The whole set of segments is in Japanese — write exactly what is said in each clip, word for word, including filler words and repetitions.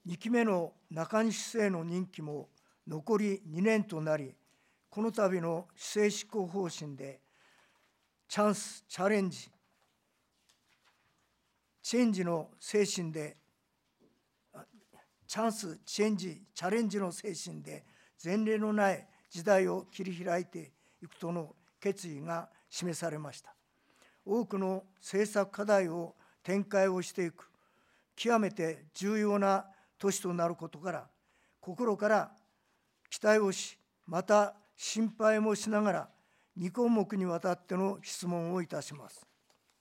にきめの中西市政の任期も残りにねんとなり、この度の市政執行方針で、チャンス、チャレンジ、チェンジの精神で、チャンス、チェンジ、チャレンジの精神で、前例のない時代を切り開いていくとの決意が示されました。多くの政策課題を展開をしていく、極めて重要な年となることから、心から期待をし、また心配もしながら、に項目にわたっての質問をいたします。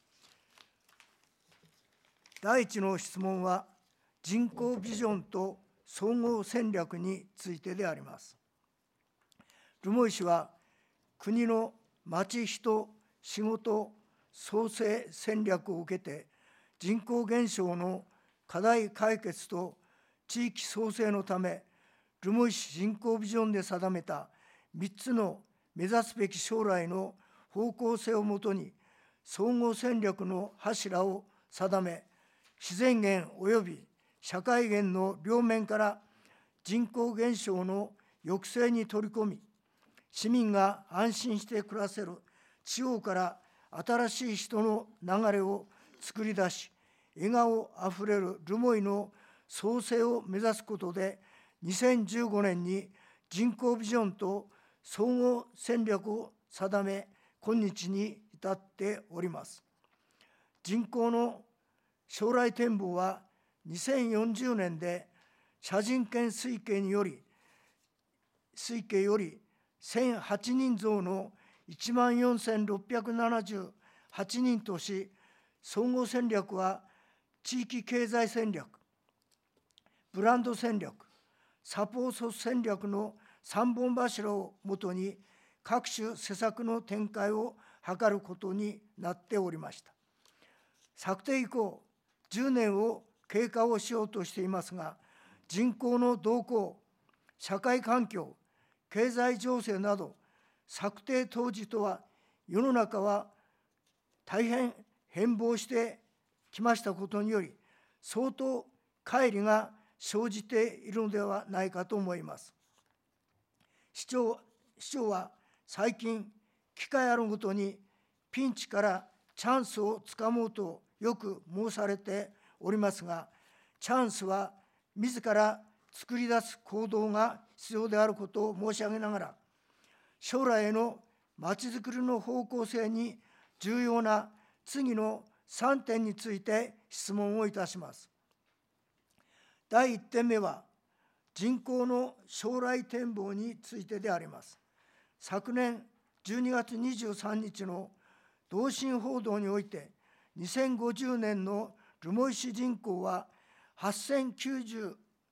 第一の質問は、人口ビジョンと総合戦略についてであります。留萌市は、国の町人仕事創生戦略を受けて、人口減少の課題解決と地域創生のため、留萌市人口ビジョンで定めたみっつの目指すべき将来の方向性をもとに、総合戦略の柱を定め、自然源及び社会源の両面から人口減少の抑制に取り組み、市民が安心して暮らせる地方から新しい人の流れを作り出し、笑顔あふれる留萌の創生を目指すことで、にせんじゅうごねんに人口ビジョンと総合戦略を定め、今日に至っております。人口の将来展望は、にせんよんじゅうねんで社人権推計により、推計よりせんはちにん増のいちまんよんせんろっぴゃくななじゅうはちにんとし、総合戦略は地域経済戦略、ブランド戦略、サポート戦略のさんぼん柱をもとに、各種施策の展開を図ることになっておりました。策定以降、じゅうねんを経過をしようとしていますが、人口の動向、社会環境、経済情勢など、策定当時とは世の中は大変変貌してきましたことにより、相当乖離が生じているのではないかと思います。市長、市長は最近、機会あるごとにピンチからチャンスをつかもうとよく申されておりますが、チャンスは自ら作り出す行動が必要であることを申し上げながら、将来へのまちづくりの方向性に重要な次のさんてんについて質問をいたします。だいいってんめは、人口の将来展望についてであります。昨年じゅうにがつにじゅうさんにちの同心報道において、にせんごじゅうねんの留萌市人口ははっせんきゅうひ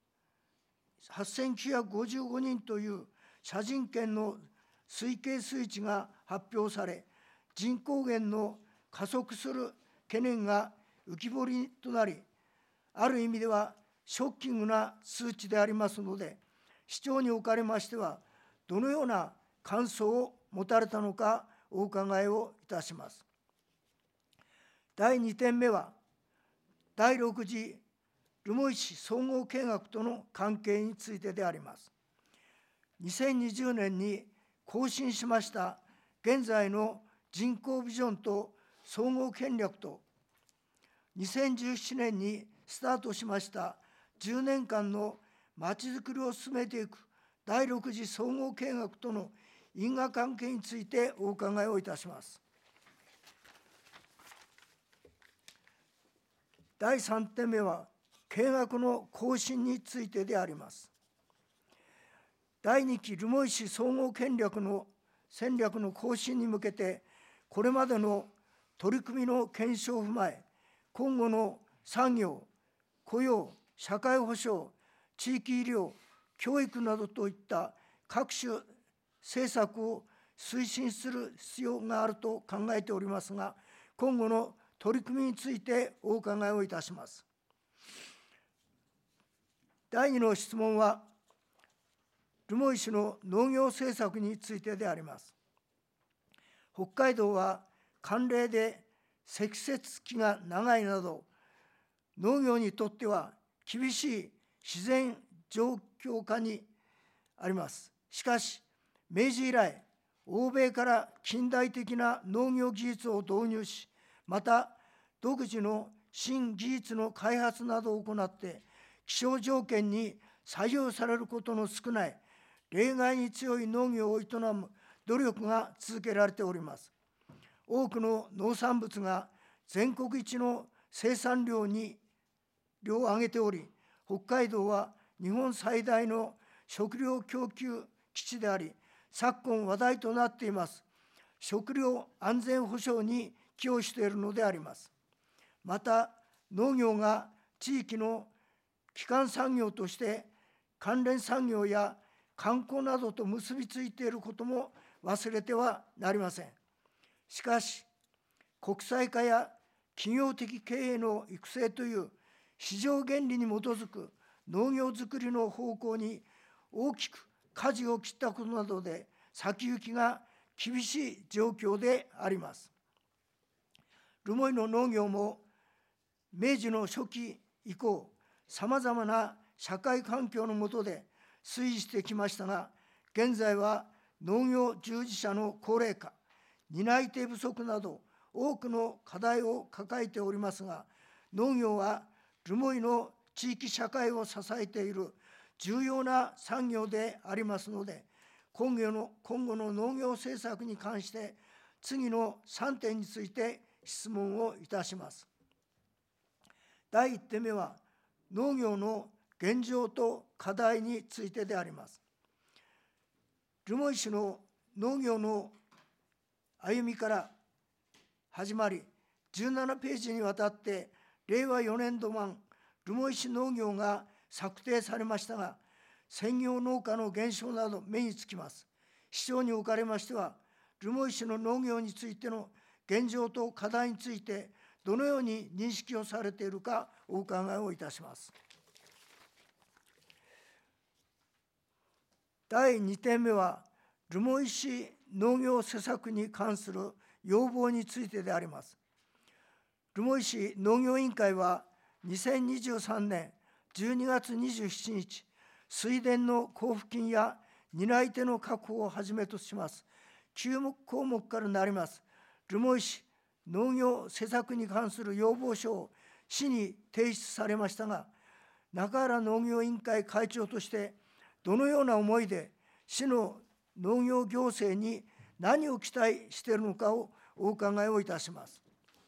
ゃくごじゅうごにんという社人権の推計数値が発表され、人口減の加速する懸念が浮き彫りとなり、ある意味ではショッキングな数値でありますので、市長におかれましては、どのような感想を持たれたのかお伺いをいたします。だいにてんめは、だいろく次留萌市総合計画との関係についてであります。にせんにじゅうねんに更新しました現在の人口ビジョンと総合戦略と、にせんじゅうななねんにスタートしましたじゅうねんかんのまちづくりを進めていくだいろく次総合計画との因果関係についてお伺いをいたします。だいさんてんめは、計画の更新についてであります。だいにき留萌市総合戦略の戦略の更新に向けて、これまでの取り組みの検証を踏まえ、今後の産業、雇用、社会保障、地域医療、教育などといった各種政策を推進する必要があると考えておりますが、今後の取り組みについてお伺いをいたします。だいにの質問は、留萌市の農業政策についてであります。北海道は寒冷で積雪期が長いなど、農業にとっては厳しい自然状況下にあります。しかし、明治以来、欧米から近代的な農業技術を導入し、また独自の新技術の開発などを行って、気象条件に左右されることの少ない、例外に強い農業を営む努力が続けられております。多くの農産物が全国一の生産量に量を上げており、北海道は日本最大の食料供給基地であり、昨今話題となっています食料安全保障に寄与しているのであります。また、農業が地域の基幹産業として関連産業や観光などと結びついていることも忘れてはなりません。しかし、国際化や企業的経営の育成という市場原理に基づく農業づくりの方向に大きく舵を切ったことなどで先行きが厳しい状況であります。留萌の農業も明治の初期以降、さまざまな社会環境の下で推移してきましたが、現在は農業従事者の高齢化、担い手不足など多くの課題を抱えておりますが、農業は留萌の地域社会を支えている重要な産業でありますので、今後の、今後の農業政策に関して次のさんてんについて質問をいたします。だいいってんめは農業の現状と課題についてであります。留萌市の農業の歩みから始まり、じゅうななページにわたってれいわよねんど版留萌市農業が策定されましたが、専業農家の減少など目につきます。市長におかれましては、留萌市の農業についての現状と課題についてどのように認識をされているかお伺いをいたします。だいにてんめは、留萌市農業施策に関する要望についてであります。留萌市農業委員会は、にせんにじゅうさんねんじゅうにがつにじゅうしちにち、水田の交付金や担い手の確保をはじめとしますきゅうこうもくからなります留萌市農業施策に関する要望書を市に提出されましたが、中原農業委員会会長としてどのような思いで市の農業行政に何を期待しているのかをお伺いをいたします。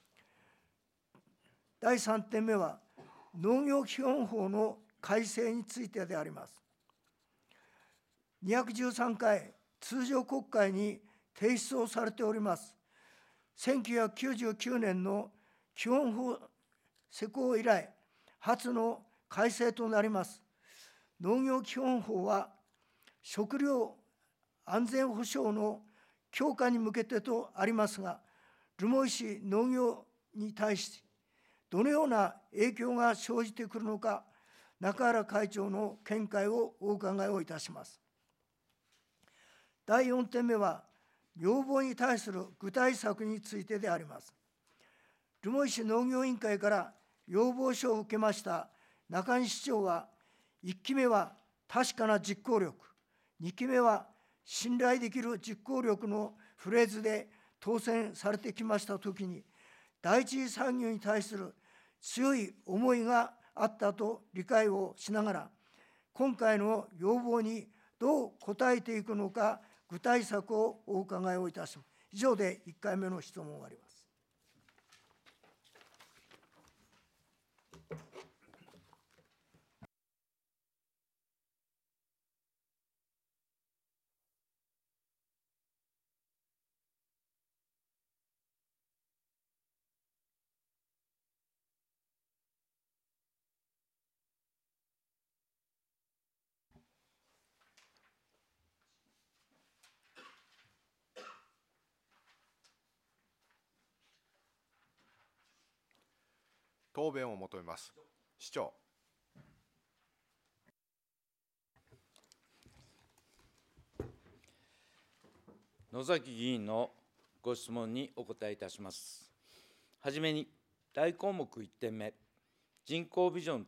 だいさんてんめは、農業基本法の改正についてであります。にひゃくじゅうさんかい通常国会に提出をされております。せんきゅうひゃくきゅうじゅうきゅうねんの基本法施行以来、初の改正となります。農業基本法は、食料安全保障の強化に向けてとありますが、留萌市農業に対し、どのような影響が生じてくるのか、中原会長の見解をお伺いをいたします。だいよんてんめは、要望に対する具体策についてであります。留萌市農業委員会から要望書を受けました中西市長は、いっきめは確かな実行力、にきめは信頼できる実行力のフレーズで当選されてきましたときに、第一次産業に対する強い思いがあったと理解をしながら、今回の要望にどう応えていくのか、具体策をお伺いをいたします。以上でいっかいめの質問を終わります。 答弁を求めます。市長。 野崎議員のご質問にお答えいたします。はじめに、大項目いってんめ、人口ビジョンと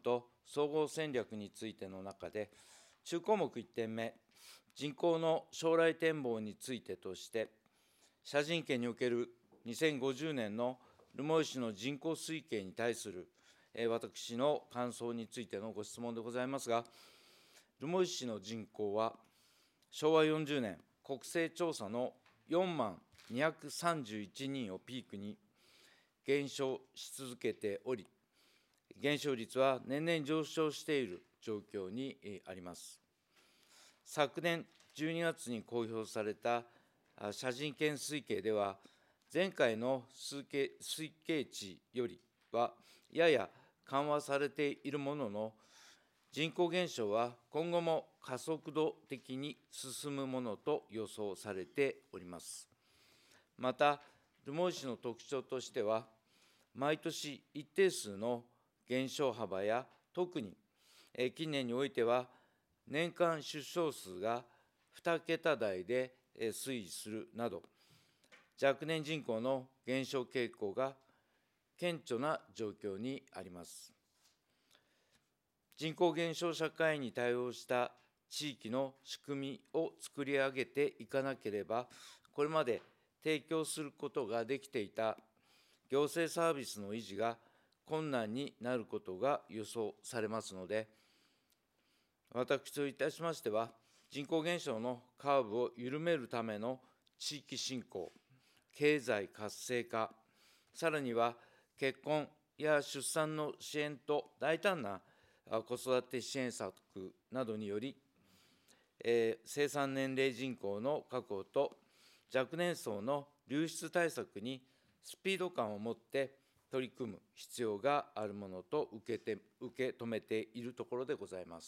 総合戦略についての中で、中項目いってんめ、人口の将来展望についてとして、社人権におけるにせんごじゅうねんの留萌市の人口推計に対する、えー、私の感想についてのご質問でございますが、留萌市の人口は、しょうわよんじゅうねん、国勢調査のよんまんにひゃくさんじゅういちにんをピークに減少し続けており、減少率は年々上昇している状況にあります。昨年じゅうにがつに公表された社人権推計では、前回の推計推計値よりはやや緩和されているものの、人口減少は今後も加速度的に進むものと予想されております。また、留萌市の特徴としては、毎年一定数の減少幅や、特に近年においては、年間出生数がにけた台で推移するなど、若年人口の減少傾向が顕著な状況にあります。人口減少社会に対応した地域の仕組みを作り上げていかなければ、これまで提供することができていた行政サービスの維持が困難になることが予想されますので、私といたしましては、人口減少のカーブを緩めるための地域振興、経済活性化、さらには結婚や出産の支援と大胆な子育て支援策などにより、えー、生産年齢人口の確保と若年層の流出対策にスピード感を持って取り組む必要があるものと受けて受け止めているところでございます。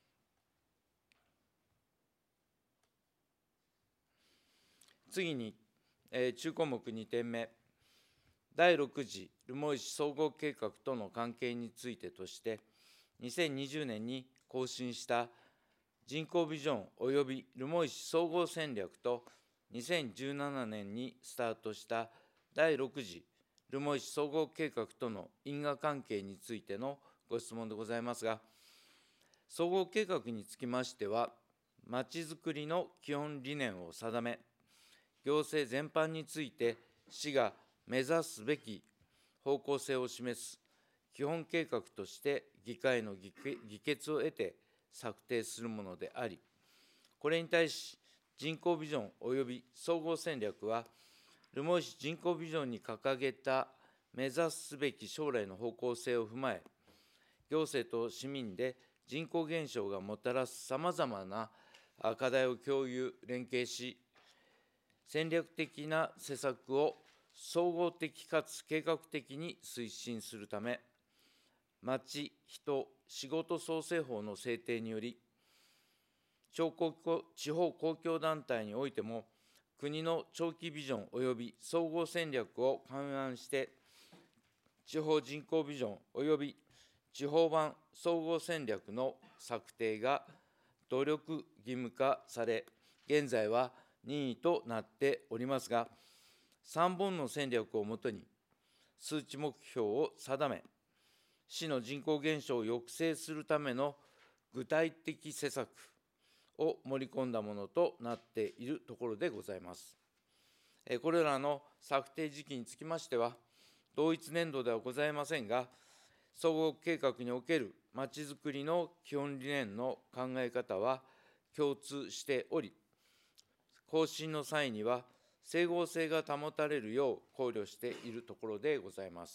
次に、えー、中項目にてんめ、だいろく次留萌市総合計画との関係についてとして、にせんにじゅうねんに更新した人口ビジョン及び留萌市総合戦略と、にせんじゅうななねんにスタートしただいろく次留萌市総合計画との因果関係についてのご質問でございますが、総合計画につきましては、まちづくりの基本理念を定め、行政全般について市が目指すべき方向性を示す基本計画として議会の議決を得て策定するものであり、これに対し人口ビジョン及び総合戦略は、留萌市人口ビジョンに掲げた目指すべき将来の方向性を踏まえ、行政と市民で人口減少がもたらすさまざまな課題を共有、連携し、戦略的な施策を総合的かつ計画的に推進するため、まち・人・仕事創生法の制定により、地方公共団体においても、国の長期ビジョン及び総合戦略を勘案して、地方人口ビジョン及び地方版総合戦略の策定が努力義務化され、現在は任意となっておりますが、さんぼんの戦略をもとに数値目標を定め、市の人口減少を抑制するための具体的施策を盛り込んだものとなっているところでございます。これらの策定時期につきましては、同一年度ではございませんが、総合計画におけるまちづくりの基本理念の考え方は共通しており、更新の際には整合性が保たれるよう考慮しているところでございます。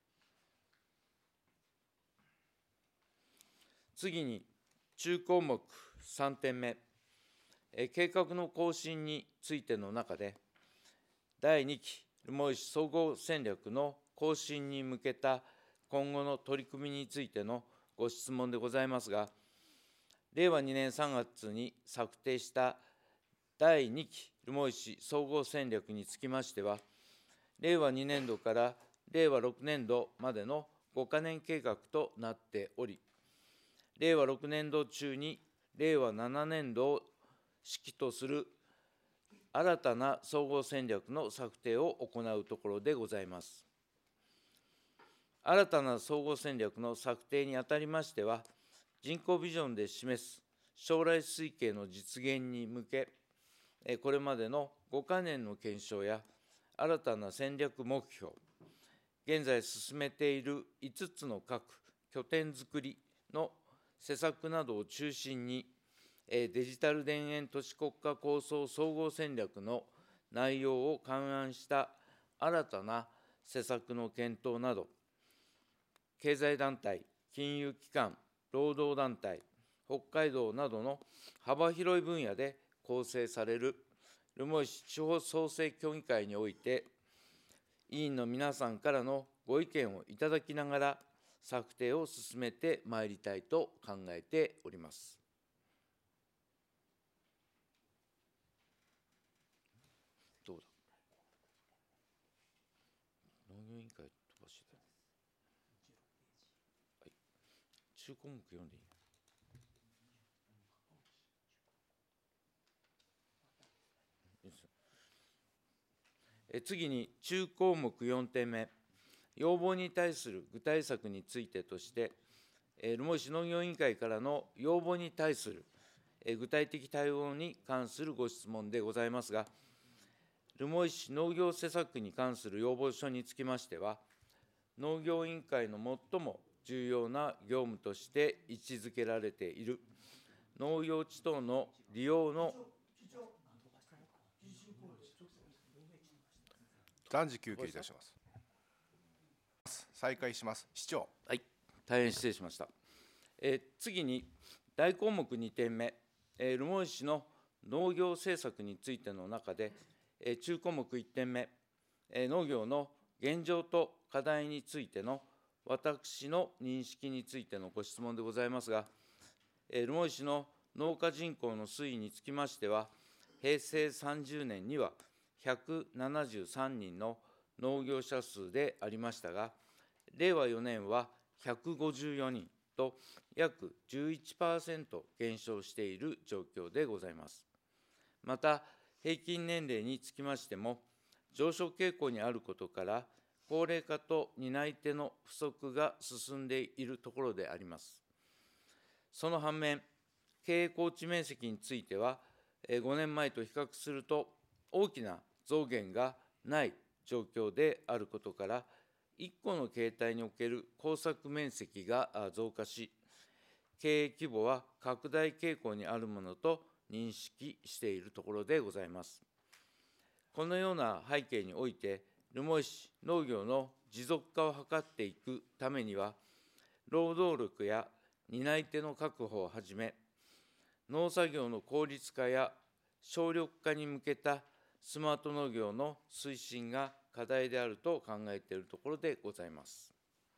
次に、中項目さんてんめ、計画の更新についての中で、だいにき留萌市総合戦略の更新に向けた今後の取り組みについてのご質問でございますが、れいわにねんさんがつに策定しただいにき留萌市総合戦略につきましては、れいわにねんどかられいわろくねんどまでのごかねん計画となっており、れいわろくねんど中にれいわななねんどを指揮とする新たな総合戦略の策定を行うところでございます。 新たな総合戦略の策定にあたりましては、人口ビジョンで示す将来推計の実現に向け、これまでのごかねんの検証や新たな戦略目標、現在進めているいつつの各拠点づくりの施策などを中心に、デジタル田園都市国家構想総合戦略の内容を勘案した新たな施策の検討など、経済団体、金融機関、労働団体、北海道などの幅広い分野で構成される留萌市地方創生協議会において、委員の皆さんからのご意見をいただきながら、策定を進めてまいりたいと考えております。どうだ。農業委員会飛ばしてた。はい。中項目読んでいい？え次に、中項目よんてんめ、要望に対する具体策についてとして、留萌市農業委員会からの要望に対する具体的対応に関するご質問でございますが、留萌市農業施策に関する要望書につきましては、農業委員会の最も重要な業務として位置づけられている農業地等の利用の暫時休憩いたします。再開します。市長。 はい、大変失礼しました。えー、次に、大項目にてんめ、えー、留萌市の農業政策についての中で、えー、中項目いってんめ、えー、農業の現状と課題についての私の認識についてのご質問でございますが、えー、留萌市の農家人口の推移につきましては、へいせいさんじゅうねんにはひゃくななじゅうさんにんの農業者数でありましたが、れいわよねんはひゃくごじゅうよにんと約 じゅういちパーセント 減少している状況でございます。また、平均年齢につきましても、上昇傾向にあることから、高齢化と担い手の不足が進んでいるところであります。その反面、経営耕地面積については、ごねんまえと比較すると大きな増減がない状況であることから、いっこの形態における耕作面積が増加し、経営規模は拡大傾向にあるものと認識しているところでございます。このような背景において、留萌市農業の持続化を図っていくためには、労働力や担い手の確保をはじめ、農作業の効率化や省力化に向けたスマート農業の推進が課題であると考えているところでございます。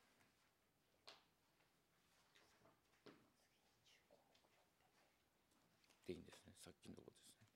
でいいんですね、さっきのところですね。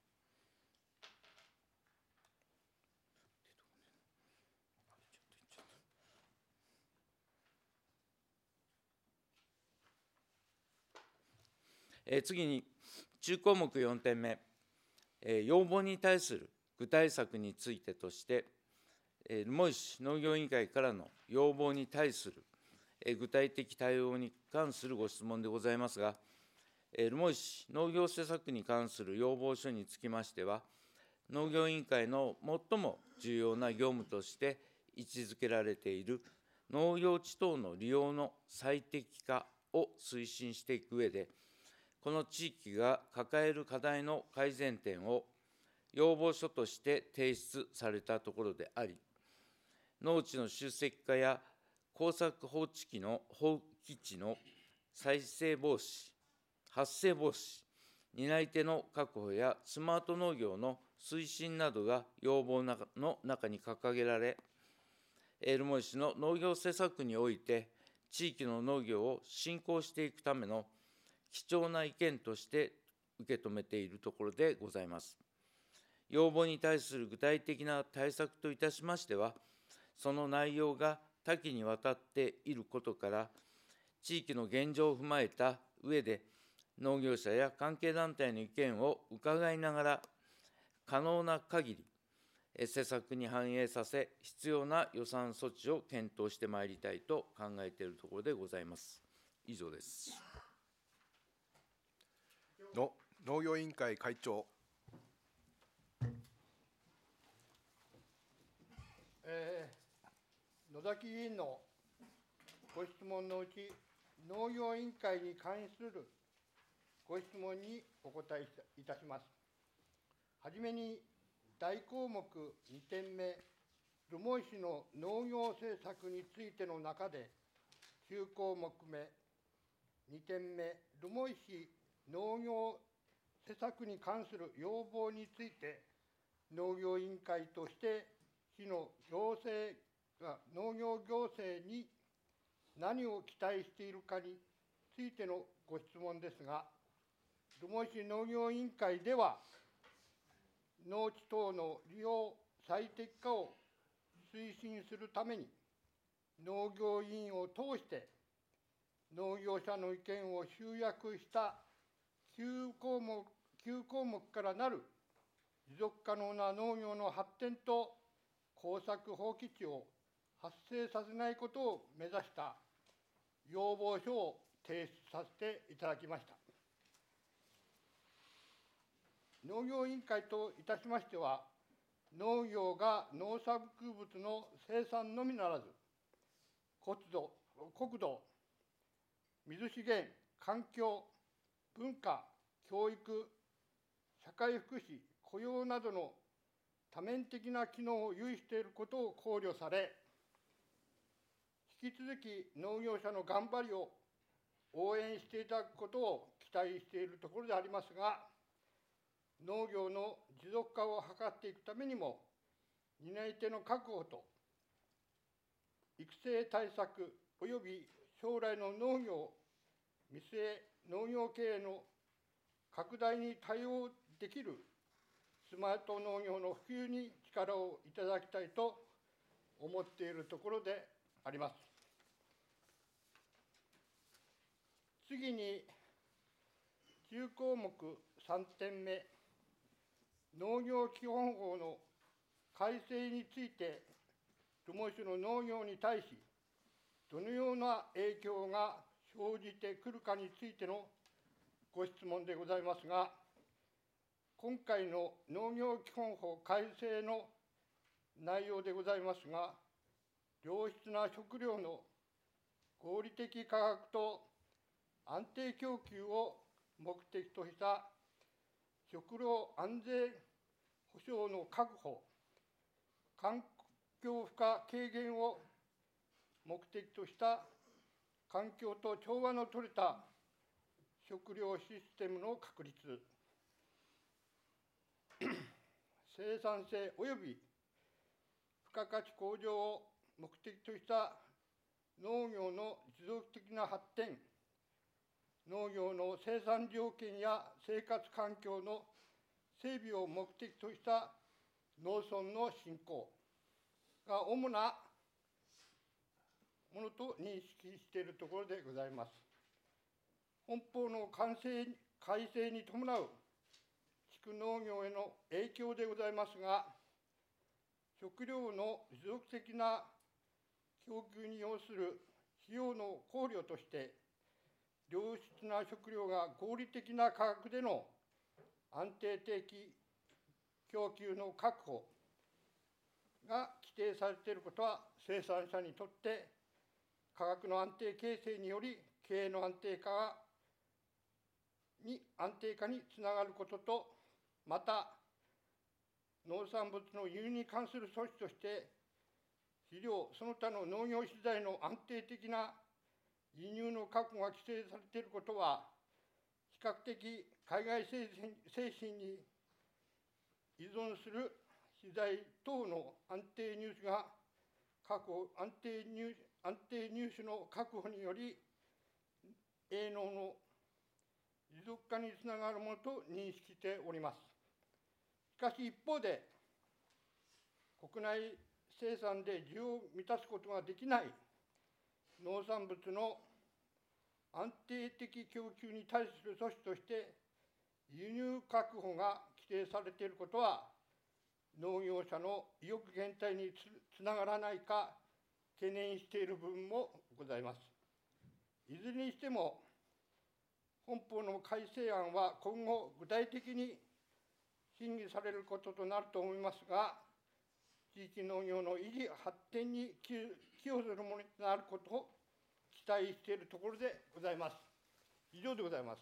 え次に、中項目よんてんめ、え要望に対する具体策についてとして、留萌市農業委員会からの要望に対する具体的対応に関するご質問でございますが、留萌市農業施策に関する要望書につきましては、農業委員会の最も重要な業務として位置づけられている農業地等の利用の最適化を推進していく上で、この地域が抱える課題の改善点を要望書として提出されたところであり、農地の集積化や耕作放置地の放棄地の再生防止、発生防止、担い手の確保やスマート農業の推進などが要望の中に掲げられ、留萌市の農業施策において、地域の農業を振興していくための貴重な意見として受け止めているところでございます。要望に対する具体的な対策といたしましては、その内容が多岐にわたっていることから、地域の現状を踏まえた上で、農業者や関係団体の意見を伺いながら、可能な限り、 施策に反映させ、必要な予算措置を検討してまいりたいと考えているところでございます。以上です。 の農業委員会会長。 えー、野崎議員のご質問のうち、農業委員会に関するご質問にお答えいたします。はじめに、大項目にてんめ、留萌市の農業政策についての中で、きゅうこうもくめ、にてんめ、留萌市農業施策に関する要望について、農業委員会として市の行政農業行政に何を期待しているかについてのご質問ですが、留萌市農業委員会では、農地等の利用最適化を推進するために、農業委員を通して農業者の意見を集約したきゅうこうもくきゅうこうもくからなる持続可能な農業の発展と耕作放棄地を発生させないことを目指した要望書を提出させていただきました。農業委員会といたしましては、農業が農作物の生産のみならず、国土、国土、水資源、環境、文化、教育、社会福祉、雇用などの多面的な機能を有していることを考慮され、引き続き農業者の頑張りを応援していただくことを期待しているところでありますが、農業の持続化を図っていくためにも、担い手の確保と育成対策および将来の農業を見据え、農業経営の拡大に対応できるスマート農業の普及に力をいただきたいと思っているところであります。次に、きゅうこうもくさんてんめ、農業基本法の改正について、留萌市の農業に対し、どのような影響が生じてくるかについてのご質問でございますが、今回の農業基本法改正の内容でございますが、良質な食料の合理的価格と安定供給を目的とした食料安全保障の確保、環境負荷軽減を目的とした環境と調和の取れた食料システムの確立、生産性及び付加価値向上を目的とした農業の持続的な発展、農業の生産条件や生活環境の整備を目的とした農村の振興が主なものと認識しているところでございます。本法の改正改正に伴う地区農業への影響でございますが、食料の持続的な供給に要する費用の考慮として、良質な食料が合理的な価格での安定的供給の確保が規定されていることは、生産者にとって価格の安定形成により経営の安定化がに安定化につながることと、また農産物の輸入に関する措置として、肥料その他の農業資材の安定的な輸入の確保が規制されていることは、比較的海外製品に依存する資材等の安定入手が確保安定入安定入手の確保により、営農の持続化につながるものと認識しております。しかし一方で、国内生産で需要を満たすことができない農産物の安定的供給に対する措置として、輸入確保が規定されていることは、 農業者の意欲減退につつながらないか懸念している部分もございます。いずれにしても、本法の改正案は今後、具体的に審議されることとなると思いますが、地域農業の維持・発展に寄与するものになることを期待しているところでございます。以上でございます。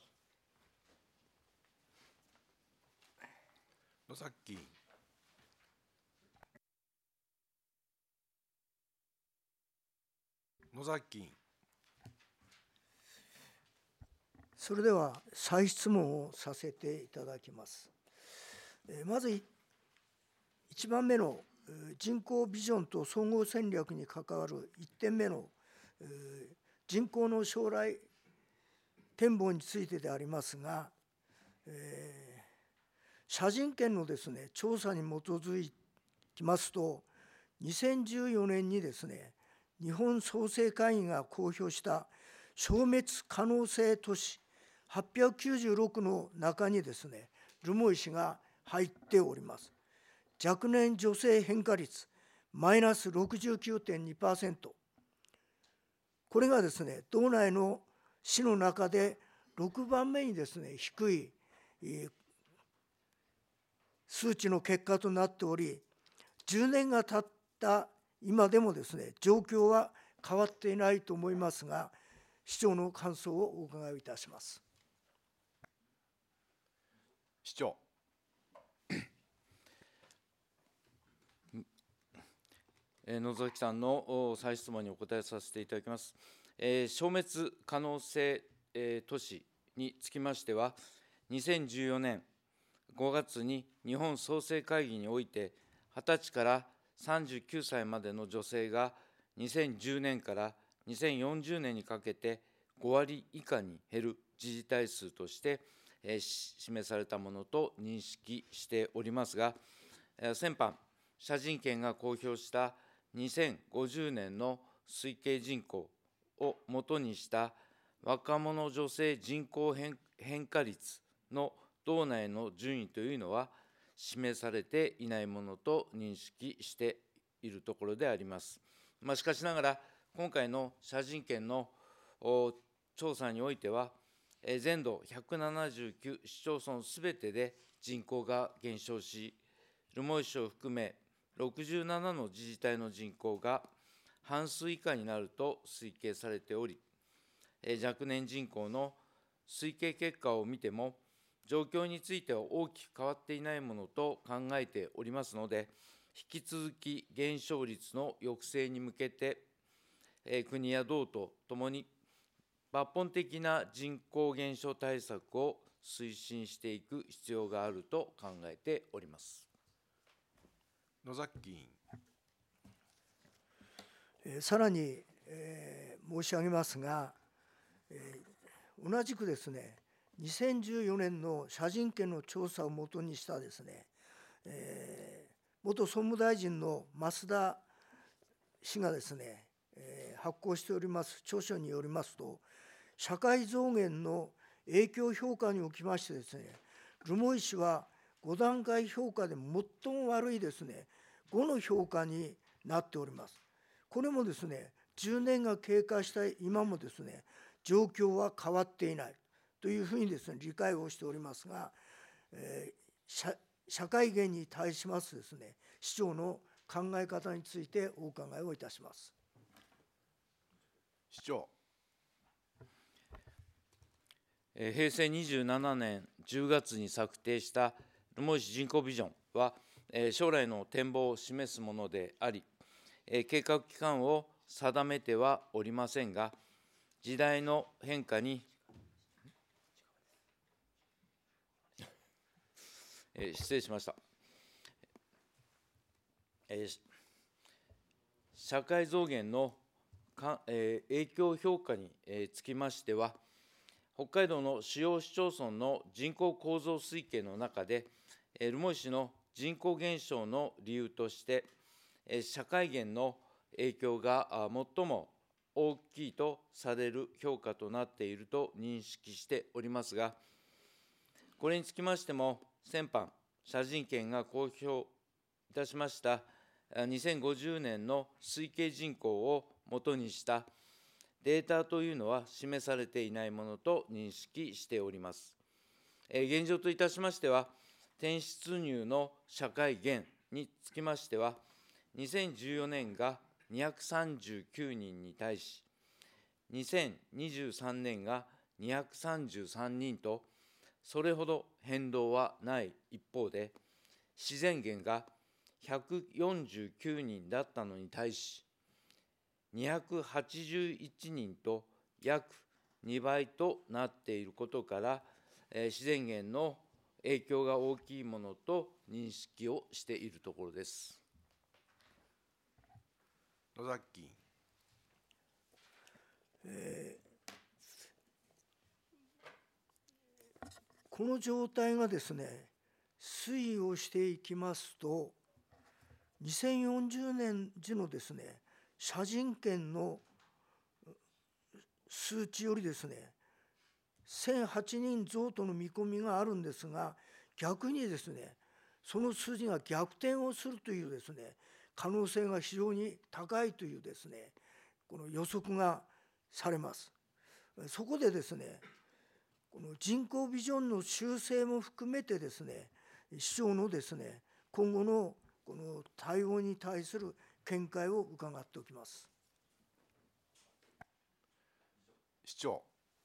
野崎議員。野崎議員。 それでは再質問をさせていただきます。まずいちばんめの人口ビジョンと総合戦略に関わるいってんめの人口の将来展望についてでありますが、えー、社人権のですね、調査に基づきますと、にせんじゅうよねんにですね、日本創生会議が公表した消滅可能性都市はっぴゃくきゅうじゅうろくの中にですね、留萌市が入っております。若年女性変化率マイナス ろくじゅうきゅうてんにパーセント、これがですね、道内の市の中でろくばんめにですね、低い数値の結果となっており、じゅうねんが経った今でもですね、状況は変わっていないと思いますが、市長の感想をお伺いいたします。 市長。 野崎さんの再質問にお答えさせていただきます。消滅可能性都市につきましては、にせんじゅうよねんごがつに日本創生会議において、はたちからさんじゅうきゅうさいまでの女性がにせんじゅうねんからにせんよんじゅうねんにかけてごわり以下に減る自治体数として示されたものと認識しておりますが、先般、社人権が公表したにせんごじゅうねんの推計人口をもとにした若者女性人口変化率の道内の順位というのは示されていないものと認識しているところであります。まあ、しかしながら、今回の社人権の調査においては、全道ひゃくななじゅうきゅう市町村すべてで人口が減少し、留萌市を含めろくじゅうななの自治体の人口が半数以下になると推計されており、若年人口の推計結果を見ても、状況については大きく変わっていないものと考えておりますので、引き続き減少率の抑制に向けて、国や道とともに抜本的な人口減少対策を推進していく必要があると考えております。 野崎議員。 さらに、えー、申し上げますが、えー、同じくですね、にせんじゅうよねんの社人権の調査をもとにしたですね、えー、元総務大臣の増田氏がですね、えー、発行しております著書によりますと、社会増減の影響評価におきましてですね、留萌市はごだんかい評価で最も悪いですね、ごの評価になっております。これもですね、じゅうねんが経過した今もですね、状況は変わっていないというふうにですね、理解をしておりますが、えー、社, 社会減に対しますですね、市長の考え方についてお伺いをいたします。 市長。 へいせいにじゅうななねんじゅうがつに策定した留萌市人口ビジョンは、将来の展望を示すものであり、計画期間を定めてはおりませんが、時代の変化に失礼しました。社会増減の影響評価につきましては、北海道の主要市町村の人口構造推計の中で、留萌市の人口減少の理由として、社会減の影響が最も大きいとされる評価となっていると認識しておりますが、これにつきましても、先般、社人権が公表たしましたにせんごじゅうねんの推計人口をもとにしたデータというのは示されていないものと認識しております。現状といたしましては、転出入の社会減につきましては、にせんじゅうよねんがにひゃくさんじゅうきゅうにんに対し、にせんにじゅうさんねんがにひゃくさんじゅうさんにんと、それほど変動はない一方で、自然減がひゃくよんじゅうきゅうにんだったのに対し、にひゃくはちじゅういちにんと約にばいとなっていることから、えー、自然減の影響が大きいものと認識をしているところです。 野崎議員。 えーこの状態がですね、推移をしていきますと、にせんよんじゅうねん時のですね、社人権の数値よりですね、せんはちにん増との見込みがあるんですが、逆にですね、その数字が逆転をするというですね、可能性が非常に高いというですね、この予測がされます。そこでですね、この人口ビジョンの修正も含めてですね、市長のですね、今後のこの対応に対する見解を伺っておきます。 市長。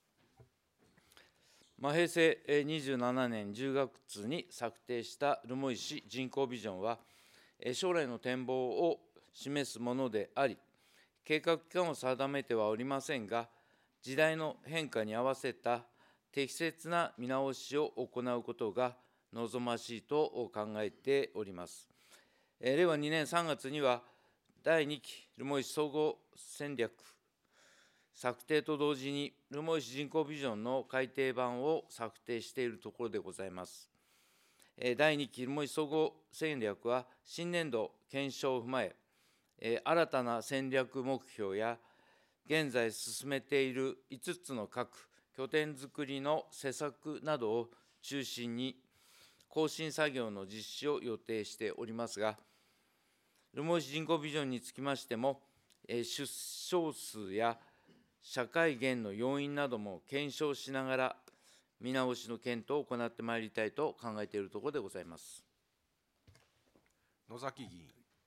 まあ、平成にじゅうななねんじゅうがつに策定した留萌市人口ビジョンは、将来の展望を示すものであり、計画期間を定めてはおりませんが、時代の変化に合わせた適切な見直しを行うことが望ましいと考えております。えー、れいわにねんさんがつには、だいにき留萌市総合戦略策定と同時に、留萌市人口ビジョンの改訂版を策定しているところでございます。えー、だいにき留萌市総合戦略は、新年度検証を踏まえ、えー、新たな戦略目標や、現在進めているいつつの各拠点づくりの施策などを中心に、更新作業の実施を予定しておりますが、留萌市人口ビジョンにつきましても、出生数や社会減の要因なども検証しながら、見直しの検討を行ってまいりたいと考えているところでございます。 野崎議員。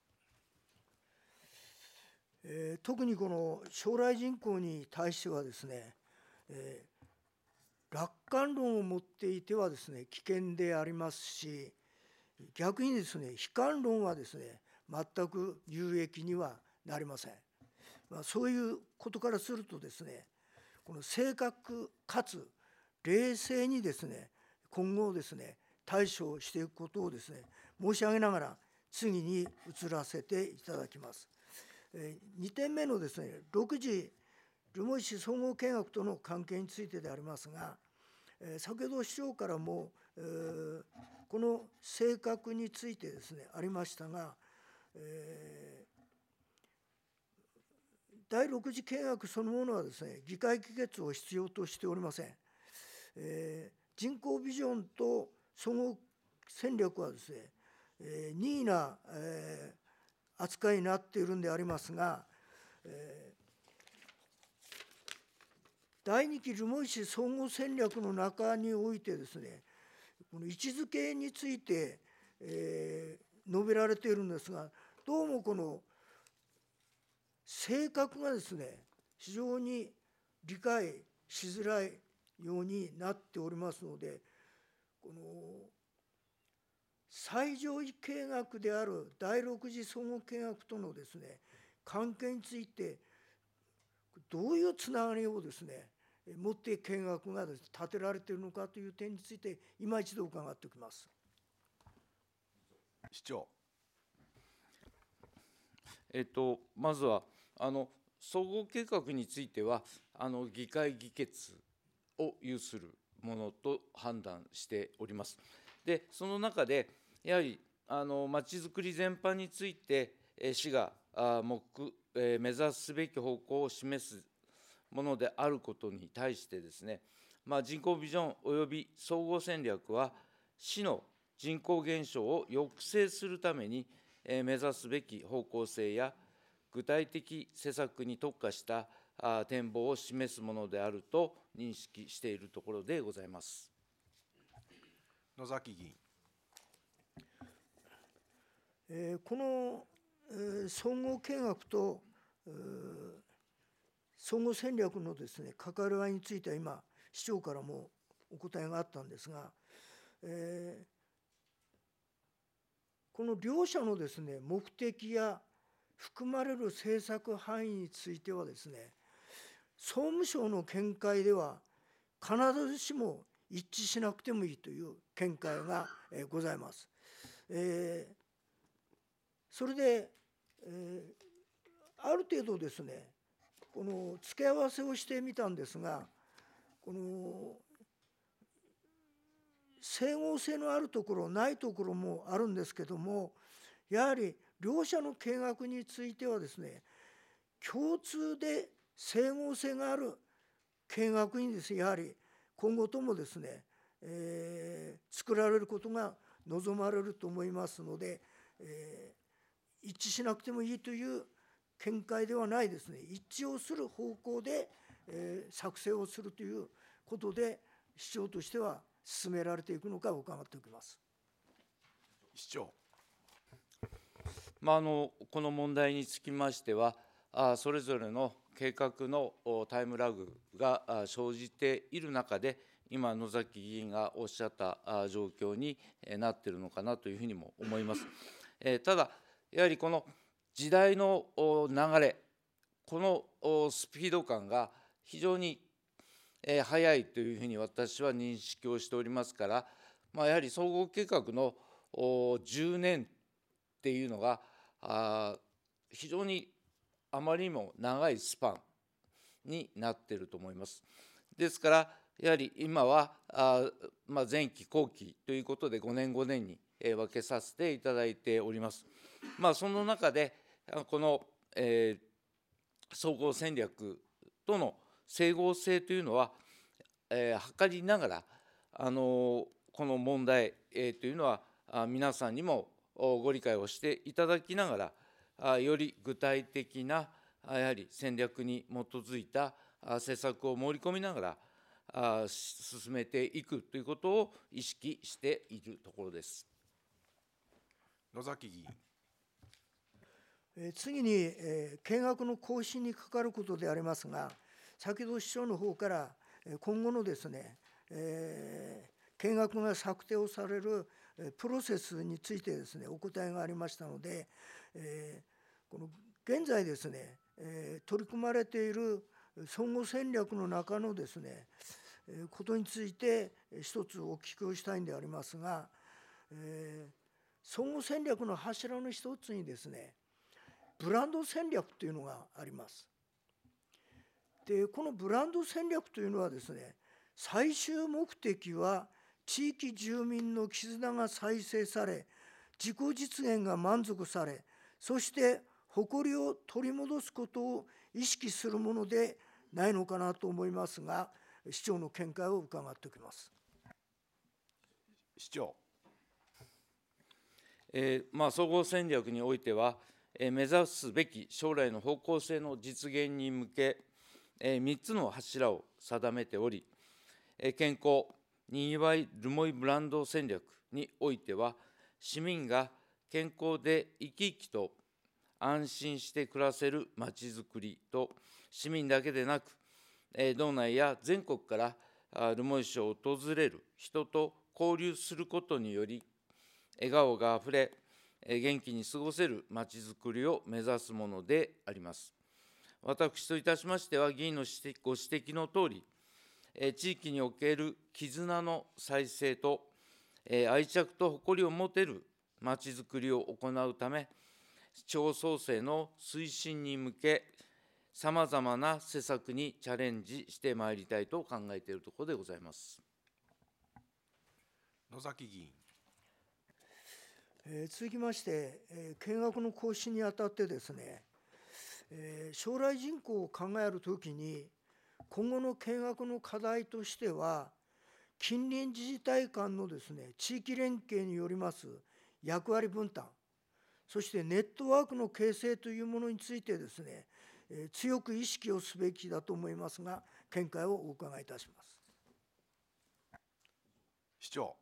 えー、特にこの将来人口に対してはですね、えー楽観論を持っていてはですね、危険でありますし、逆にですね、悲観論はですね、全く有益にはなりません。まあ、そういうことからするとですね、この正確かつ冷静にですね、今後ですね、対処していくことをですね、申し上げながら次に移らせていただきます。にてんめのですね、ろくじ留萌市総合見学との関係についてでありますが、えー、先ほど市長からも、えー、この性格についてですねありましたが、えー、だいろく次見学そのものはですね議会議決を必要としておりません。えー、人口ビジョンと総合戦略はですね、えー、任意な、えー、扱いになっているんでありますが、えーだいにき留萌市総合戦略の中においてですね、この位置づけについて、えー、述べられているんですが、どうもこの性格がですね、非常に理解しづらいようになっておりますので、この最上位計画であるだいろく次総合計画とのですね、関係について、どういうつながりをですね、持って見学が立てられているのかという点について、今一度伺っておきます。 市長。 えっと、まずはあの総合計画については、あの議会議決を有するものと判断しております。で、その中で、やはりあのまちづくり全般について、え市があ目、えー、目指すべき方向を示すものであることに対してですね、まあ、人口ビジョンおよび総合戦略は、市の人口減少を抑制するために、 えー目指すべき方向性や具体的施策に特化したあ展望を示すものであると認識しているところでございます。 野崎議員。 えーこの、えー総合計画と、えー総合戦略のですね、関わり合いについては今、市長からもお答えがあったんですが、えーこの両者のですね、目的や含まれる政策範囲についてはですね、総務省の見解では必ずしも一致しなくてもいいという見解がえーございます。えーそれで、えーある程度ですね、この付け合わせをしてみたんですが、この整合性のあるところ、ないところもあるんですけども、やはり両者の計画についてはですね、共通で整合性がある計画にですね、やはり今後ともですね、えー作られることが望まれると思いますので、えー一致しなくてもいいという見解ではないですね、一致をする方向で、えー作成をするということで、市長としては進められていくのか伺っておきます。 市長。 まあ、あのこの問題につきましては、あそれぞれの計画のおタイムラグがあ生じている中で、今、野崎議員がおっしゃったあ状況にえなっているのかなというふうにも思います。えーただ、やはりこの時代のお流れ、このおスピード感が非常にえー早いというふうに私は認識をしておりますから、まあ、やはり総合計画のおじゅうねんっていうのがあ非常にあまりにも長いスパンになっていると思います。ですからやはり今はあ、まあ、前期後期ということでごねんごねんにえー分けさせていただいております。まあ、その中であこの、えー総合戦略との整合性というのは、えー図りながら、あのこの問題、えーというのはあ皆さんにもおご理解をしていただきながら、あより具体的なあやはり戦略に基づいたあ施策を盛り込みながらあ進めていくということを意識しているところです。 野崎議員。 えー次に、えー計画の更新にかかることでありますが、先ほど市長の方からえー今後のですね、えー計画が策定をされるえープロセスについてですね、お答えがありましたので、えーこの現在ですね、えー取り組まれている総合戦略の中のですね、えーことについてえー一つお聞きをしたいんでありますが、えー総合戦略の柱の一つにですね、ブランド戦略というのがあります。で、このブランド戦略というのはですね、最終目的は地域住民の絆が再生され、自己実現が満足され、そして誇りを取り戻すことを意識するものでないのかなと思いますが、市長の見解を伺っておきます。 市長。 えーまあ、総合戦略においては、えー目指すべき将来の方向性の実現に向け、えー、みっつの柱を定めており、えー健康、にぎわい、留萌ブランド戦略においては、市民が健康で生き生きと安心して暮らせるまちづくりと、市民だけでなく、えー道内や全国からあ留萌市を訪れる人と交流することにより、笑顔があふれ、えー元気に過ごせるまちづくりを目指すものであります。私といたしましては、議員の指摘ご指摘のとおり、えー地域における絆の再生と、えー愛着と誇りを持てるまちづくりを行うため、地方創生の推進に向け、さまざまな施策にチャレンジしてまいりたいと考えているところでございます。 野崎議員。 えー続きまして、えー計画の更新にあたってですね、えー将来人口を考えるときに、今後の計画の課題としては、近隣自治体間のですね、地域連携によります役割分担、 そしてネットワークの形成というものについてですね、えー、強く意識をすべきだと思いますが、見解をお伺いいたします。 市長。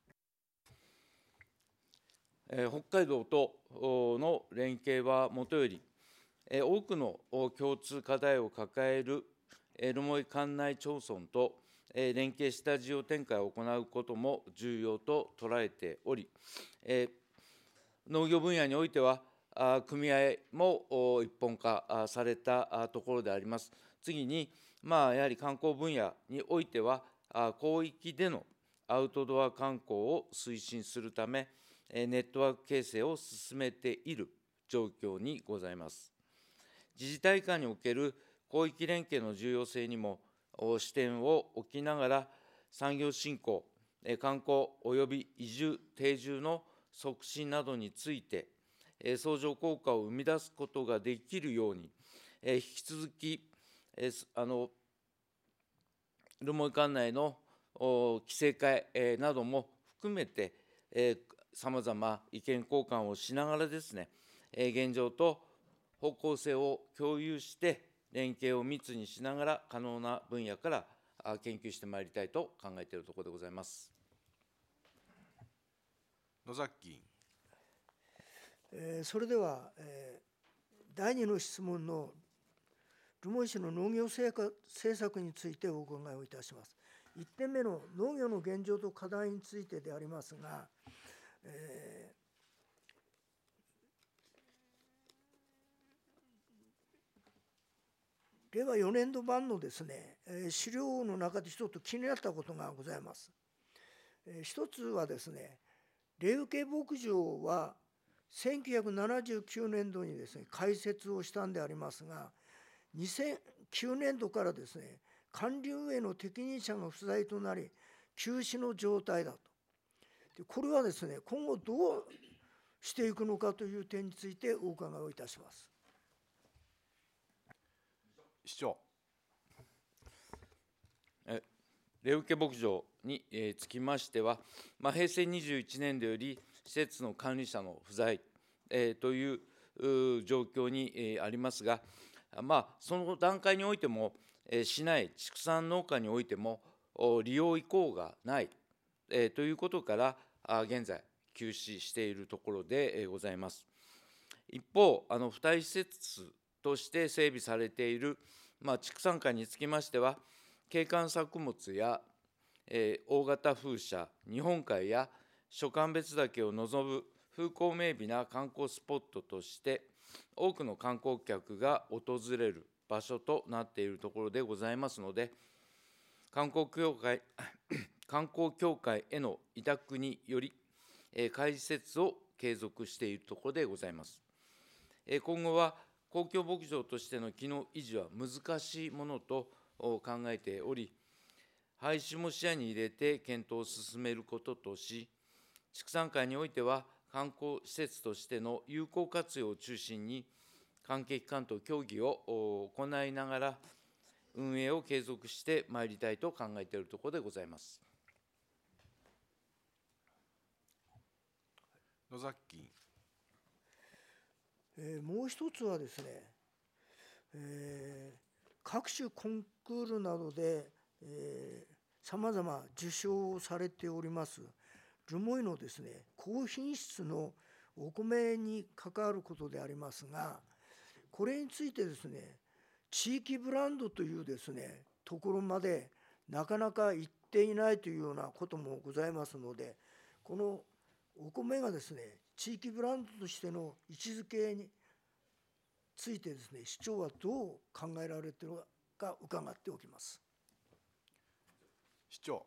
えー、北海道との連携はもとより、えー、多くの共通課題を抱える留萌管内町村と連携した事業展開を行うことも重要と捉えており、えー、農業分野においては、組合も一本化されたところであります。次に、まあ、やはり観光分野においては、広域でのアウトドア観光を推進するため、ネットワーク形成を進めている状況にございます。自治体間における広域連携の重要性にも視点を置きながら、産業振興、観光および移住・定住の促進などについて、相乗効果を生み出すことができるように、引き続き、あの留萌管内の規制会なども含めて、さまざま意見交換をしながらですね、現状と方向性を共有して、連携を密にしながら、可能な分野から研究してまいりたいと考えているところでございます。 野崎議員。 えー、それでは、えー、だいにの質問の留萌市の農業政策についてお伺いをいたします。いってんめの農業の現状と課題についてでありますが、えー、れいわよねんど版のですね、資料の中で一つ気になったことがございます。一つはですね、礼受牧場はせんきゅうひゃくななじゅうきゅうねんどにですね、開設をしたんでありますが、にせんきゅうねんどからですね、管理運営の適任者が不在となり、休止の状態だと。でこれはですね、今後どうしていくのかという点についてお伺いをいたします。 市長。 え礼受牧場につきましては、まあ、へいせいにじゅういちねんどより施設の管理者の不在、えー、という状況に、えー、ありますが、まあ、その段階においても、えー、市内畜産農家においても利用意向がない、えー、ということからあ現在休止しているところで、えー、ございます。一方、あの付帯施設として整備されている、まあ、畜産館につきましては、景観作物や、えー、大型風車、日本海や諸鑑別岳を望む風光明媚な観光スポットとして、多くの観光客が訪れる場所となっているところでございますので、観光協会観光協会への委託により、えー、開設を継続しているところでございます。えー、今後は公共牧場としての機能維持は難しいものと考えており、廃止も視野に入れて検討を進めることとし、畜産会においては、観光施設としての有効活用を中心に、関係機関と協議を行いながら、運営を継続してまいりたいと考えているところでございます。 野崎議員。 えー、もう一つはですね、えー、各種コンクールなどでさまざま受賞されております留萌のですね、高品質のお米に関わることでありますが、これについてですね、地域ブランドというですね、ところまでなかなか行っていないというようなこともございますので、このお米がですね、地域ブランドとしての位置づけについてですね、市長はどう考えられているか伺っておきます。 市長。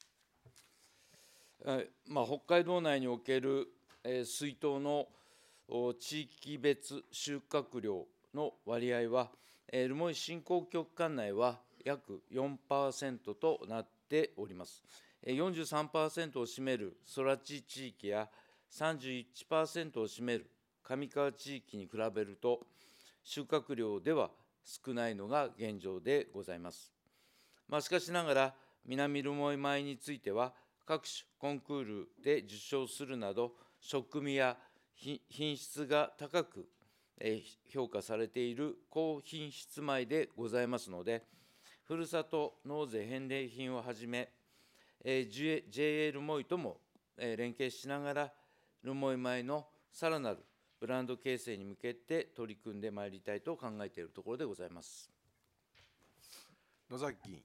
まあ、北海道内における、えー、水筒の地域別収穫量の割合は、えー、留萌振興局管内は約 よんパーセント となっております。よんじゅうさんパーセント を占める空知地域や さんじゅういちパーセント を占める上川地域に比べると、収穫量では少ないのが現状でございます。まあ、しかしながら、南留萌米については、各種コンクールで受賞するなど、食味や品質が高く評価されている高品質米でございますので、ふるさと納税返礼品をはじめ、ジェーエー ルモイとも連携しながら、ルモイ米のさらなるブランド形成に向けて取り組んでまいりたいと考えているところでございます。 野崎議員。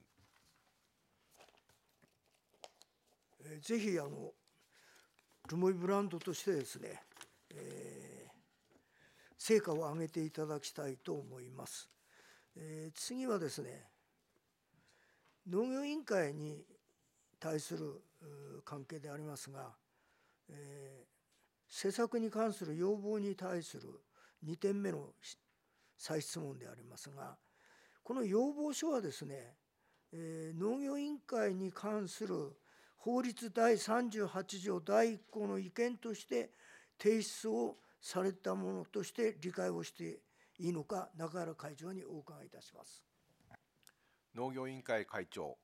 えー、ぜひあのルモイブランドとしてですね、えー、成果を上げていただきたいと思います。えー、次はですね、農業委員会に対する関係でありますが、えー、施策に関する要望に対するにてんめの再質問でありますが、この要望書はですね、えー、農業委員会に関する法律だいさんじゅうはちじょうだいいっ項の意見として提出をされたものとして理解をしていいのか、中原会長にお伺いいたします。 農業委員会会長。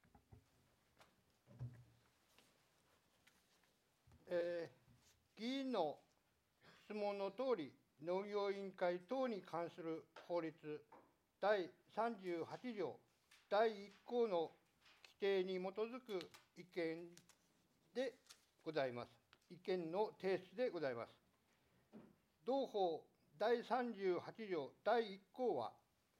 えー、議員の質問のとおり、農業委員会等に関する法律だいさんじゅうはちじょうだいいっ項の規定に基づく意見でございます。意見の提出でございます。同法だいさんじゅうはちじょうだいいっ項は、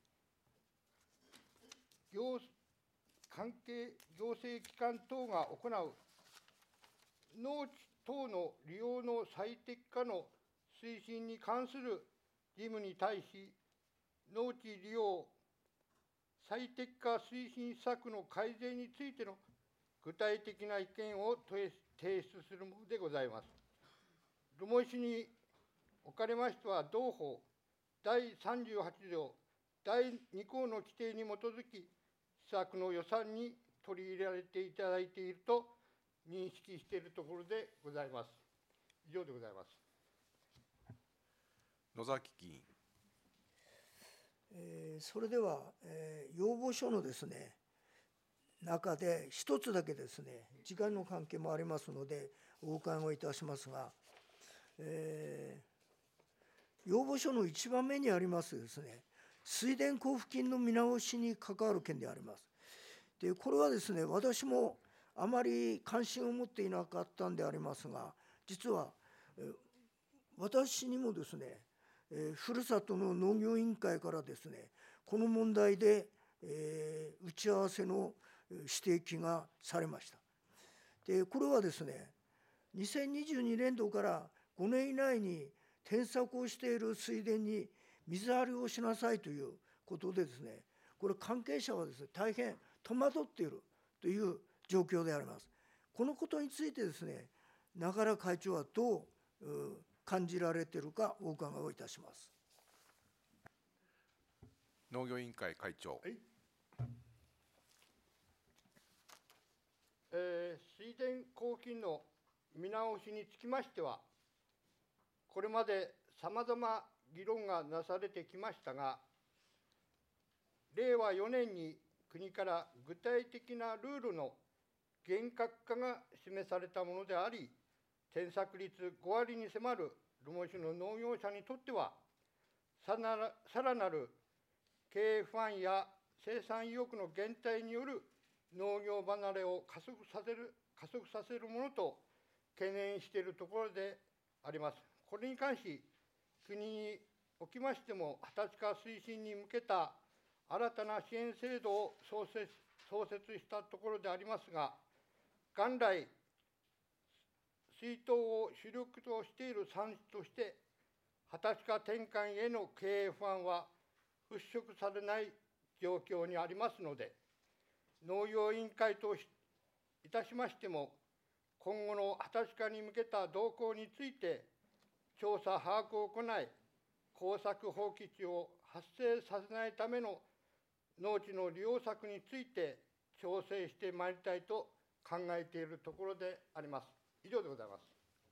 行関係行政機関等が行う農地等の利用の最適化の推進に関する事務に対し、農地利用最適化推進施策の改善についての具体的な意見を提出するものでございます。留萌市におかれましては、同法だいさんじゅうはちじょうだいに項の規定に基づき、施策の予算に取り入れられていただいていると認識しているところでございます。以上でございます。 野崎議員。 えー、それでは、えー、要望書のですね、中で一つだけですね、時間の関係もありますのでお伺いをいたしますが、えー、要望書の一番目にありますですね、水田交付金の見直しに関わる件であります。で、これはですね、私もあまり関心を持っていなかったんでありますが、実は、えー、私にもですね、えー、ふるさとの農業委員会からですね、この問題で、えー、打ち合わせの指摘がされました。で、これはですね、にせんにじゅうにねんどからごねん以内に転作をしている水田に水張りをしなさいということでですね、これ関係者はですね、大変戸惑っているという状況であります。このことについてですね、中原会長はどう感じられているかお伺いをいたします。 農業委員会会長。 はい、えー、水田交付金の見直しにつきましては、これまでさまざま議論がなされてきましたが、れいわよねんに国から具体的なルールの厳格化が示されたものであり、転作率ごわりに迫る留萌市の農業者にとっては、さらなる経営不安や生産意欲の減退による農業離れを加速させる、加速させるものと懸念しているところであります。これに関し、国におきましても、畑地化推進に向けた新たな支援制度を創設、創設したところでありますが、元来、水稲を主力としている産地として、畑地化転換への経営不安は払拭されない状況にありますので、農業委員会といたしましても、今後の畑地化に向けた動向について、調査・把握を行い、耕作放棄地を発生させないための農地の利用策について調整してまいりたいと考えているところであります。以上でございます。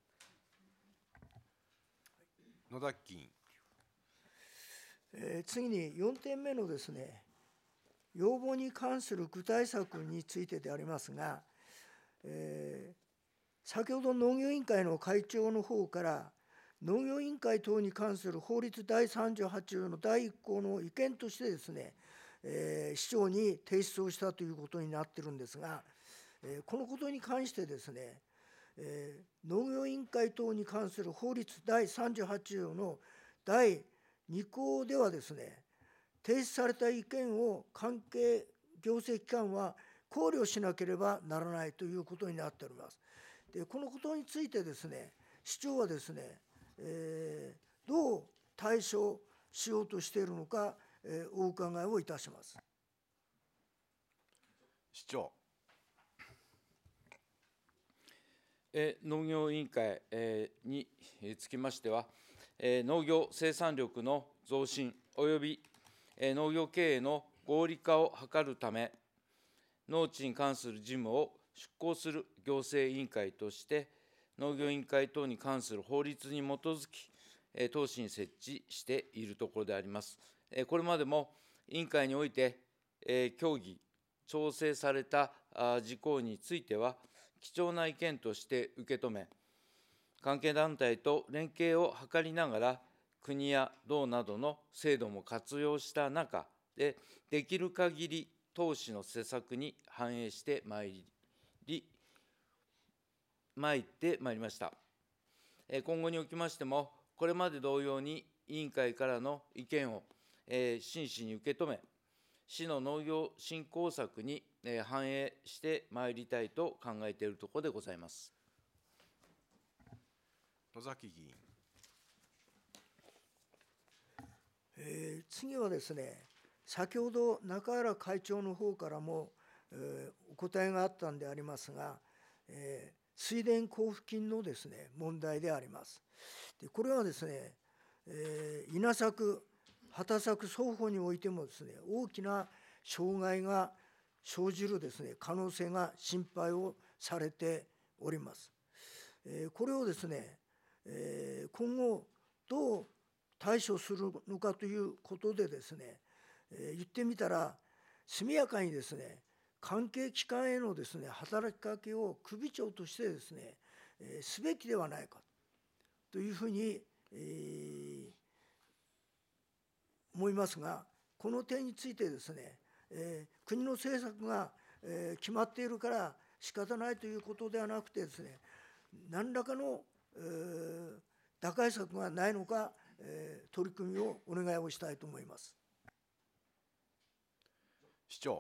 野崎議員。 えー、次によんてんめのですね、要望に関する具体策についてでありますが、えー、先ほど農業委員会の会長の方から農業委員会等に関する法律だいさんじゅうはち条のだいいっ項の意見としてですね、えー、市長に提出をしたということになっているんですが、えー、このことに関してですね、えー、農業委員会等に関する法律だいさんじゅうはち条のだいに項ではですね、提出された意見を関係行政機関は考慮しなければならないということになっております。で、このことについてですね、市長はですね、えー、どう対処しようとしているのか、えー、お伺いをいたします。 市長。 えー、農業委員会、えー、につきましては、えー、農業生産力の増進および、えー、農業経営の合理化を図るため、農地に関する事務を執行する行政委員会として、農業委員会等に関する法律に基づき、えー、当市に設置しているところであります。えー、これまでも委員会において、えー、協議、調整された事項については、貴重な意見として受け止め、関係団体と連携を図りながら、国や道などの制度も活用した中で、できる限り当市の施策に反映してまいり、参ってまいりました。今後におきましても、これまで同様に委員会からの意見を真摯に受け止め、市の農業振興策に反映してまいりたいと考えているところでございます。 野崎議員。 えー、次はですね、先ほど中原会長の方からも、えー、お答えがあったんでありますが、えー、水田交付金のですね、問題であります。で、これはですね、えー、稲作、畑作双方においてもですね、大きな障害が生じるですね、可能性が心配をされております。えー、これをですね、えー、今後どう対処するのかということでですね、えー、言ってみたら速やかにですね、関係機関へのですね、働きかけを首長としてですね、えー、すべきではないかというふうに、えー、思いますが、この点についてですね、えー、国の政策が、えー、決まっているから仕方ないということではなくてですね、何らかの、えー、打開策がないのか、えー、取り組みをお願いをしたいと思います。 市長。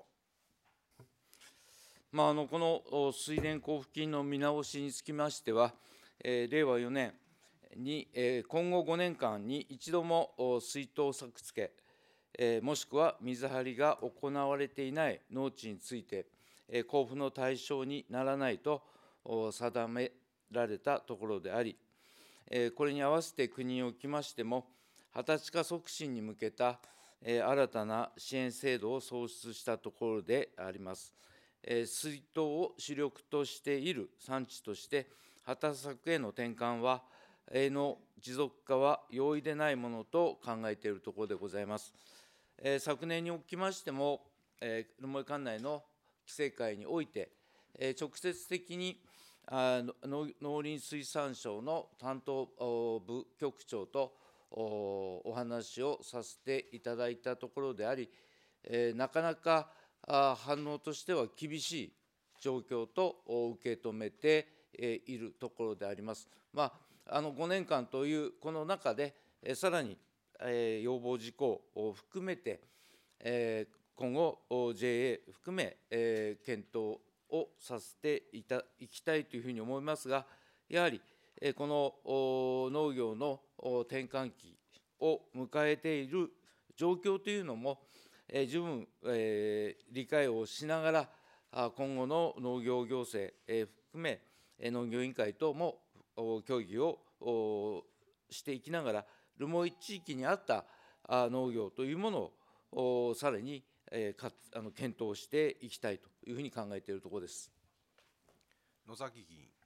まあ、あのこの水田交付金の見直しにつきましては、えー、れいわよねんに、えー、今後ごねんかんに一度も水筒作付け、えー、もしくは水張りが行われていない農地について、えー、交付の対象にならないと定められたところであり、えー、これに合わせて国におきましても、畑地化促進に向けた、えー、新たな支援制度を創出したところであります。えー、水筒を主力としている産地として、畑作への転換は、営農持続化は容易でないものと考えているところでございます。えー、昨年におきましても、えー、留萌管内の規制会において、えー、直接的にあ農農林水産省の担当部局長とお話をさせていただいたところであり、えー、なかなか反応としては厳しい状況と受け止めているところであります。まあ、あのごねんかんというこの中で、さらに要望事項を含めて、今後、ジェイエー 含め検討をさせていたいきたいというふうに思いますが、やはりこの農業の転換期を迎えている状況というのも、十分理解をしながら、今後の農業行政含め、農業委員会等も協議をしていきながら、留萌地域に合った農業というものをさらに検討していきたいというふうに考えているところです。 野崎議員。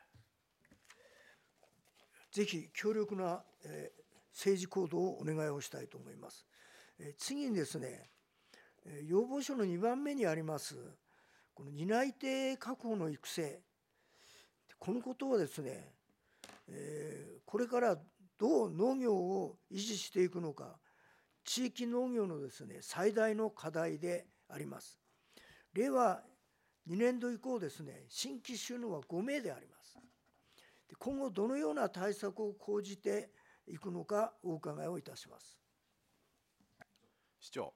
ぜひ強力な政治行動をお願いをしたいと思います。次にですね、要望書のにばんめにありますこの担い手確保の育成、このことはですね、これからどう農業を維持していくのか、地域農業のですね、最大の課題であります。令和にねんど以降ですね、新規収納はごめいであります。今後どのような対策を講じていくのかお伺いをいたします。 市長。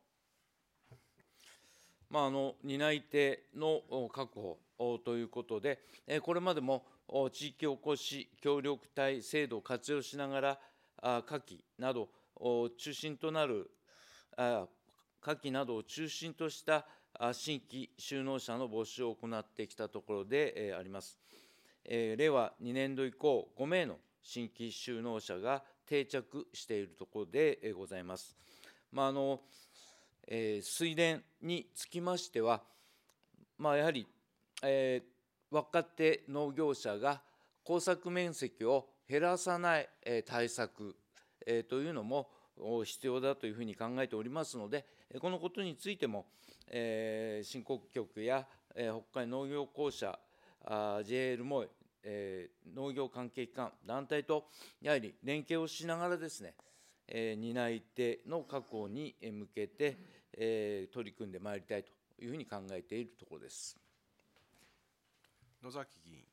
まあ、あの担い手の確保ということで、これまでも地域おこし協力隊制度を活用しながら、夏季など中心となる、夏季などを中心とした新規就農者の募集を行ってきたところであります。令和にねんど以降、ごめいの新規就農者が定着しているところでございます。まあ、あのえー、水田につきましては、まあ、やはり、えー、若手農業者が耕作面積を減らさない、えー、対策、えー、というのも必要だというふうに考えておりますので、このことについても、えー、新国局や、えー、北海農業公社、ジェイエー ルモイ、えー、農業関係機関、団体とやはり連携をしながらですね、えー、担い手の確保に向けて、えー、取り組んでまいりたいというふうに考えているところです。 野崎議員。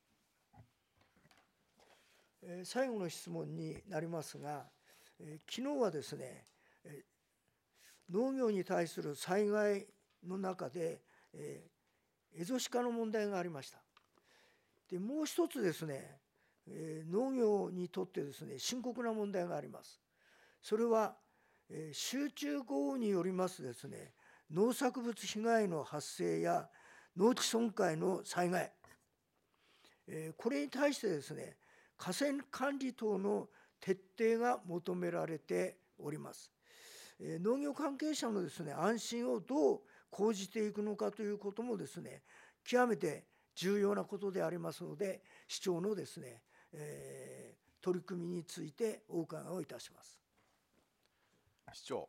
えー、最後の質問になりますが、えー、昨日はですね、えー、農業に対する災害の中で、えー、エゾシカの問題がありました。で、もう一つですね、えー、農業にとってですね、深刻な問題があります。それは、えー、集中豪雨によりますですね、農作物被害の発生や農地損壊の災害、えー、これに対してですね、河川管理等の徹底が求められております。えー、農業関係者のですね、安心をどう講じていくのかということもですね、極めて重要なことでありますので、市長のですね、えー、取り組みについてお伺いをいたします。 市長。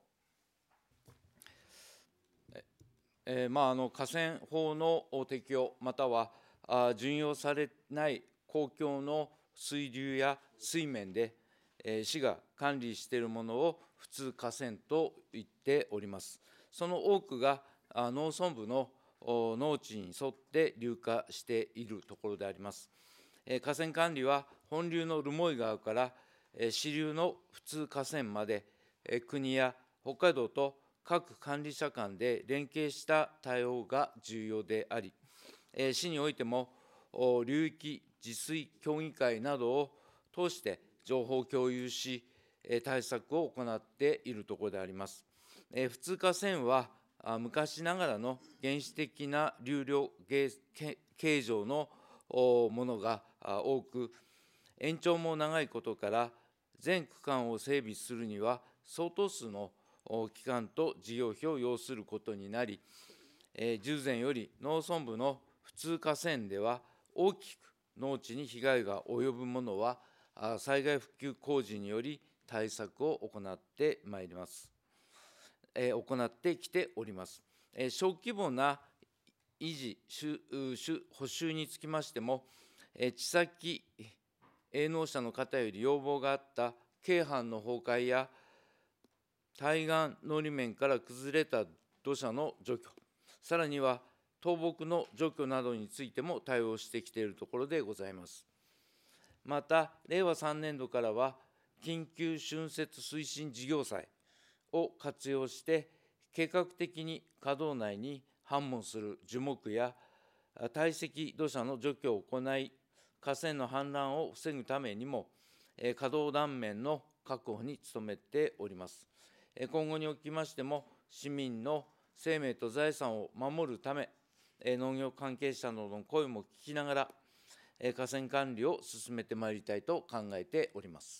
えーまあ、あの河川法の適用、またはあ準用されない公共の水流や水面で、えー、市が管理しているものを普通河川と言っております。その多くがあ農村部の農地に沿って流下しているところであります。えー、河川管理は本流の留萌川から、えー、支流の普通河川まで、えー、国や北海道と各管理者間で連携した対応が重要であり、えー、市においても流域治水協議会などを通して情報共有し、えー、対策を行っているところであります。えー、普通河川は昔ながらの原始的な流量形状のものが多く、延長も長いことから全区間を整備するには相当数の期間と事業費を要することになり、従前より農村部の普通河川では大きく農地に被害が及ぶものは災害復旧工事により対策を行ってまいります、えー、行ってきております。えー、小規模な維持補修につきましても、えー、地先営農者の方より要望があった京阪の崩壊や対岸のり面から崩れた土砂の除去、さらには倒木の除去などについても対応してきているところでございます。また、令和さんねんどからは、緊急浚渫推進事業債を活用して、計画的に稼働内に繁茂する樹木や堆積土砂の除去を行い、河川の氾濫を防ぐためにも、稼働断面の確保に努めております。今後におきましても、市民の生命と財産を守るため、農業関係者などの声も聞きながら、河川管理を進めてまいりたいと考えております。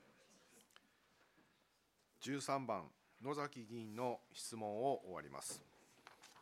じゅうさんばん、野崎議員の質問を終わります。